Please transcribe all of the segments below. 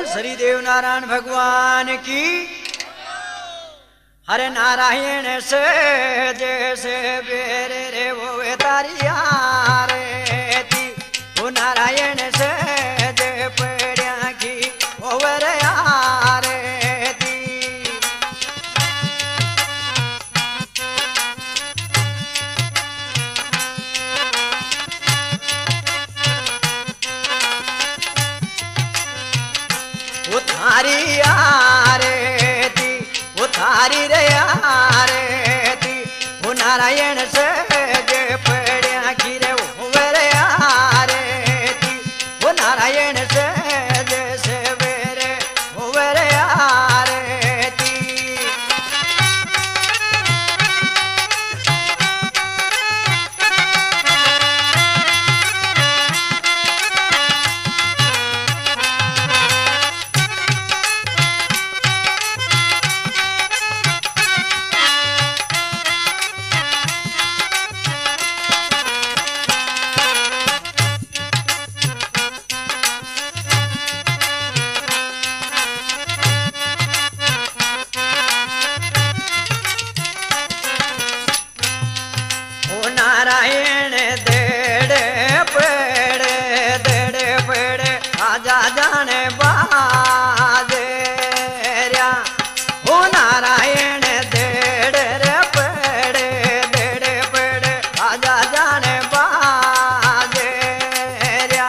श्री देव नारायण भगवान की। हरे नारायण से जैसे बेरे रे वो तारिया रे थी, वो नारायण से जे पड़िया की वो रे थी। वो थारी रे थी, वो थारी रे थी, वो नारायण से जे पड़िया की रे वो रे थी, वो नारायण से जैसे बेरे वो रे थी। नारायण देड़े पेड़े आजा जाने बाजेरिया। ओ नारायण देड़े पेड़े आजा जाने बाजेरिया।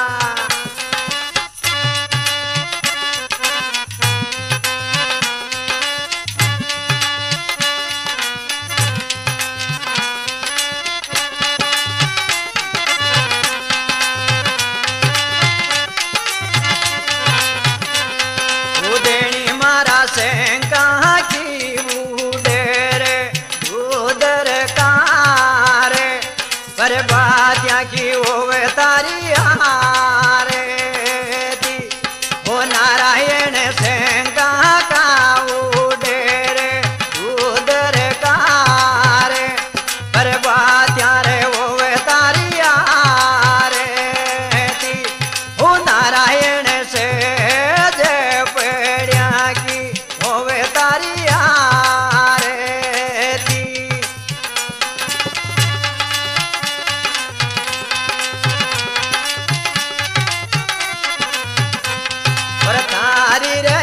कहाँ की उडेरे उधर कारे पर बातिया की होवे तारी रे थी, वो नारायण से कहाँ का उडेरे उधर कारे पर बातिया रे होवे तारी रे थी, वो नारायण से जे पेड़िया की होवे तारिया रे थी। और थारी रे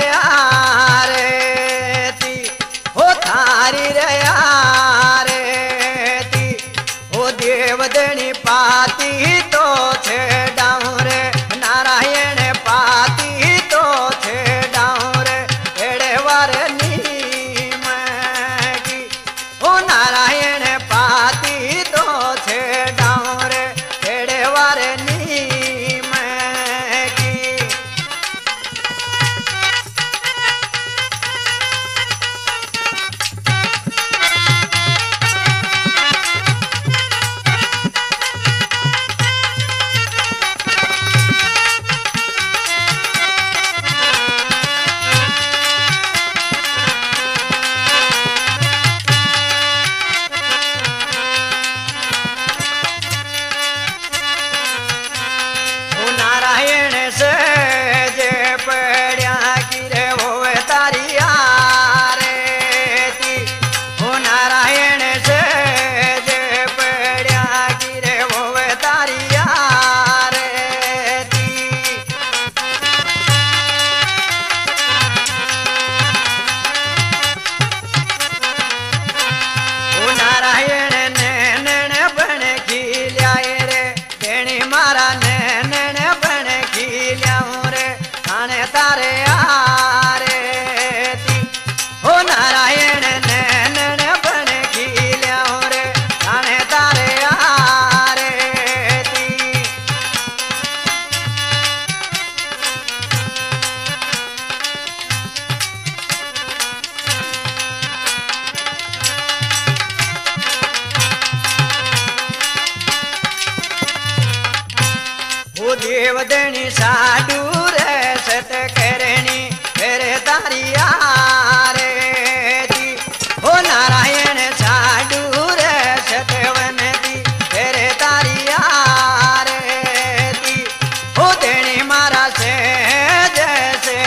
थी, हो थारी रे थी, हो देवदनी पाती तो छे डाउरे नारायण पाती तो छे डाउरे एड़े वार नीम की। ओ नारायण पाती तो छे डाउरे एड़े वार नीम की। नारायण से जे पड़िया की रे वो तारिया रे थी, वो नारायण से जे पड़िया की रे वो तारिया रे थी। वो नारायण नैन बन खिलिया रे देणी मारा नैन रे थाने तारे रे थी, हो नारायण नैन बन खिलिया रे थाने तारे रे थी। वो देवदनी साडू रे सत करणी करे तारिया रे थी, हो नारायण साडू रे सतवन दी करे तारिया रे थी, हो देणी मारा से जैसे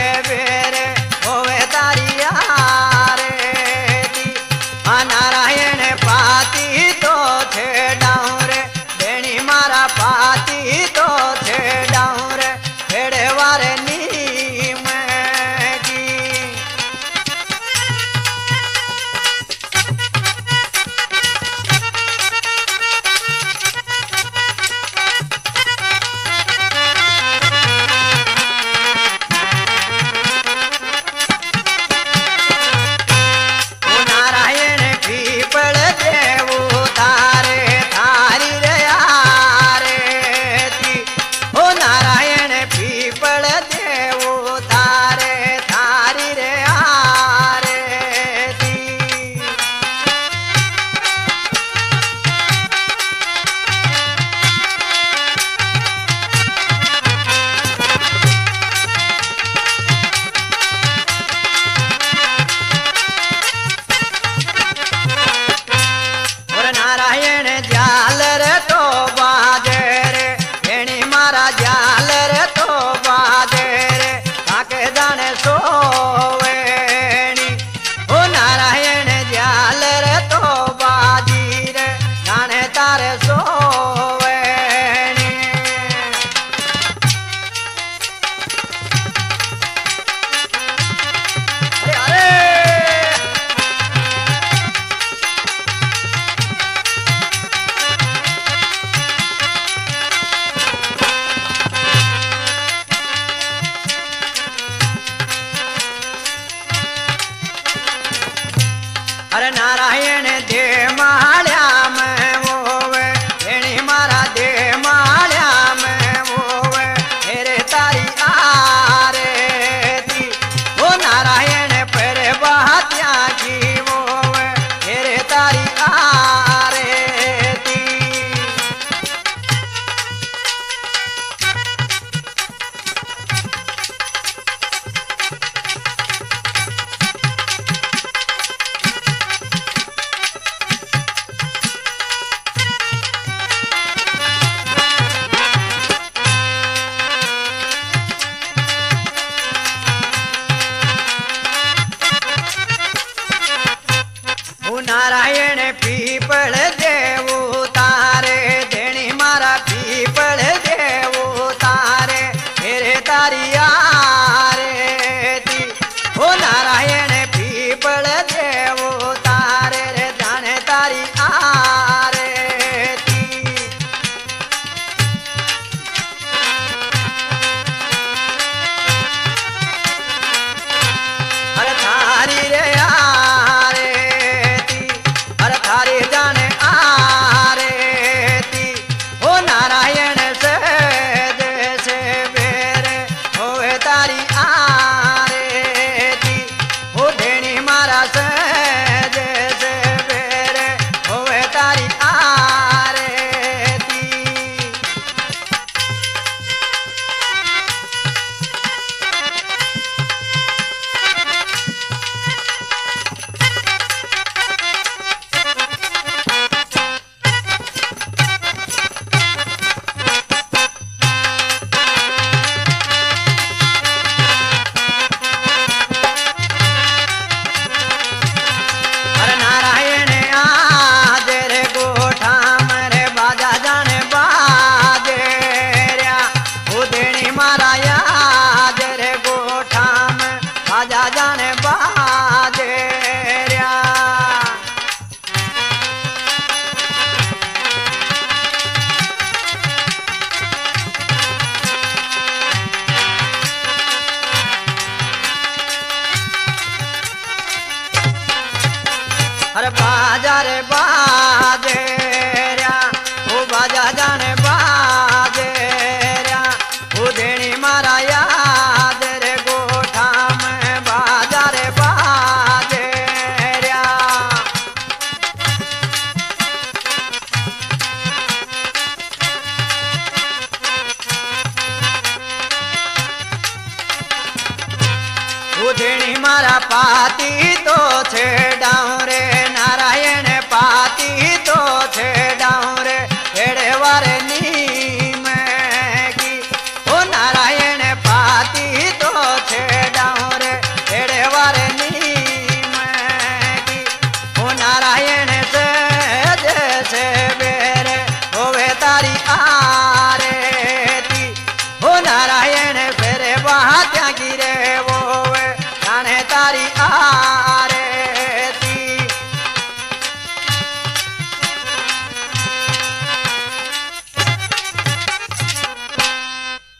अरे नारायण दे माल्या में वो धेणी मारा दे माल्या में वो हेरे तारी आरती वो नारायण पर बहत्या की वो हेरे तारी आरती नारायण पीपल देव तारे धेणी मारा पीपल देव तारे हेरे तारी आरती ओ नारायण पीपल देव तारे रे जाने तारी आरती अरे थारी रे थारे जाने आरती हो नारायण से जैसे बेरे होए तारी आरती हो धेणी मारा से जैसे बेरे होए तारी आरती जाने बाजेरिया अरे बाजार बा